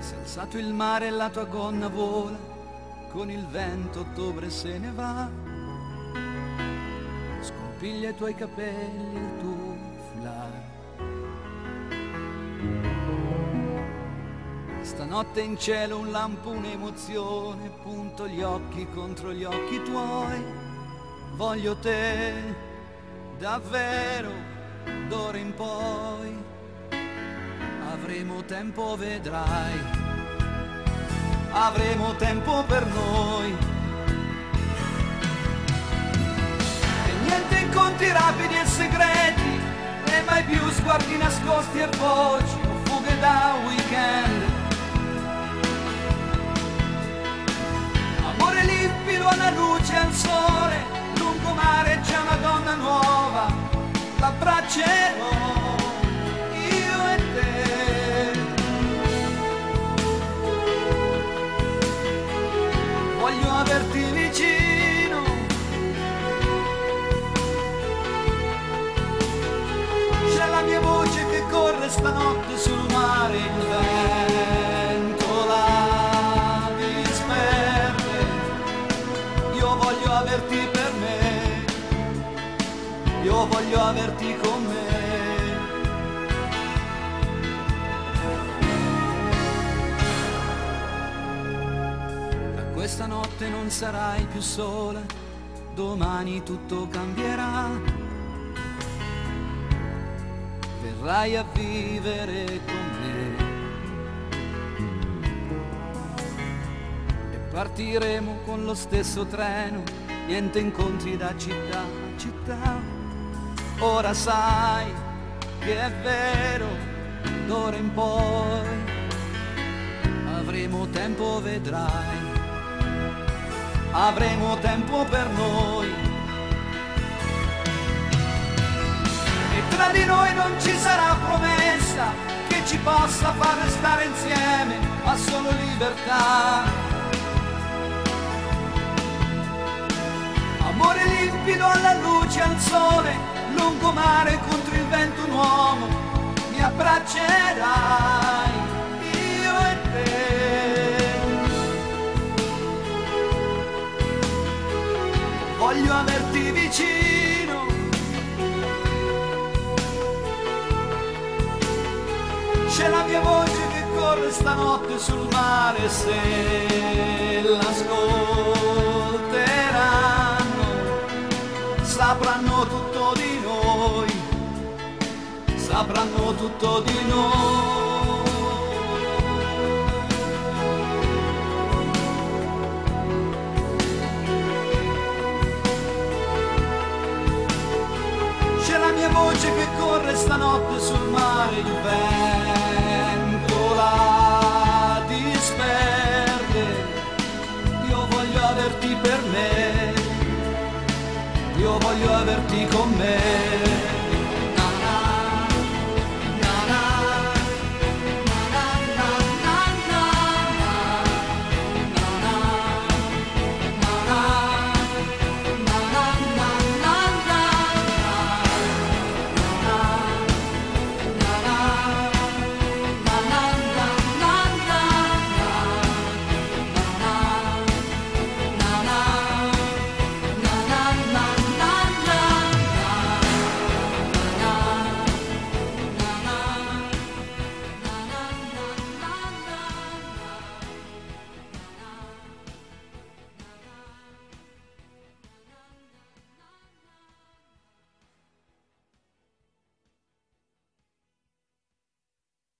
Si è alzato il mare e la tua gonna vola, con il vento ottobre se ne va. Scompiglia i tuoi capelli, il tuo foulard. Stanotte in cielo un lampo, un'emozione, punto gli occhi contro gli occhi tuoi. Voglio te, davvero, d'ora in poi. Avremo tempo, vedrai, avremo tempo per noi. E niente incontri rapidi e segreti, e mai più sguardi nascosti e voci, o fughe da weekend. Amore limpido alla luce, al sole, lungomare c'è una donna nuova, l'abbraccerò. Voglio averti vicino, c'è la mia voce che corre stanotte sul mare, il vento la disperde. Io voglio averti per me, io voglio averti con me. Questa notte non sarai più sola, domani tutto cambierà. Verrai a vivere con me e partiremo con lo stesso treno, niente incontri da città a città. Ora sai che è vero, d'ora in poi avremo tempo, vedrai. Avremo tempo per noi e tra di noi non ci sarà promessa che ci possa far restare insieme, ma solo libertà. Amore limpido alla luce, al sole, lungomare contro il vento, un uomo mi abbraccerai, io e te. Voglio averti vicino, c'è la mia voce che corre stanotte sul mare, se l'ascolteranno sapranno tutto di noi, sapranno tutto di noi. C'è la mia voce che corre stanotte sul